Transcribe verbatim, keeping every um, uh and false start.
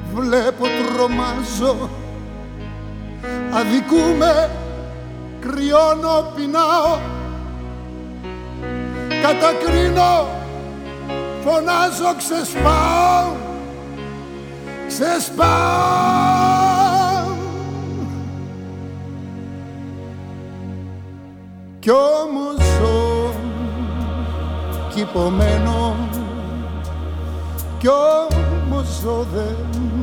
βλέπω τρομάζω, αδικούμε, κρυώνω, πεινάω, κατακρίνω, φωνάζω, ξεσπάω, ξεσπάω. Κι όμως ζω κι υπομένω, κι όμως ζω δεν